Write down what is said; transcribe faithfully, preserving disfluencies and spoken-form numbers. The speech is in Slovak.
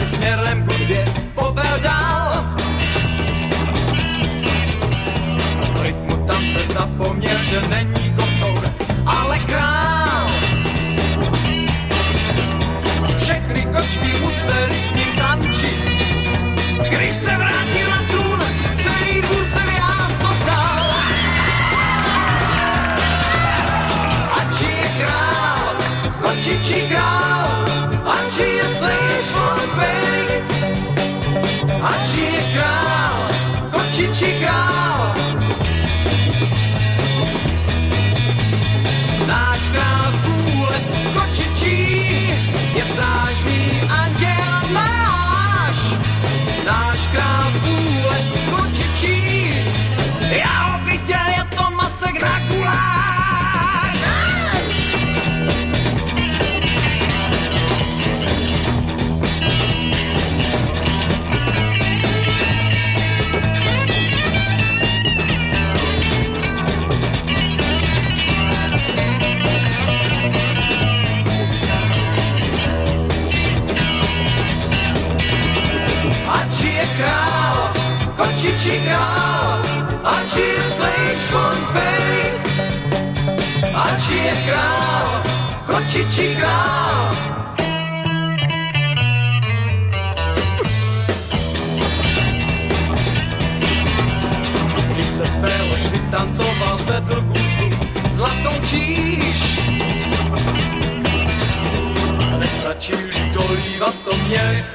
směrem k hudbě povel dál. V rytmu tance zapomněl, že není kocour, ale král. Všechny kočky museli s ním tančit. Když se vrátil na trůn, celý dvůr se vyhásotal. Ať je král, kočičí král, ať je stage for face. Ať je král, kočičí král. Náš král z kůle kočičí je strážný anděl náš. Náš král z kůle kočičí, já ho viděl, je to Macek Drakuláš. Ať je král, kočičí král, ať je stage on face. Ať je král, kočičí král,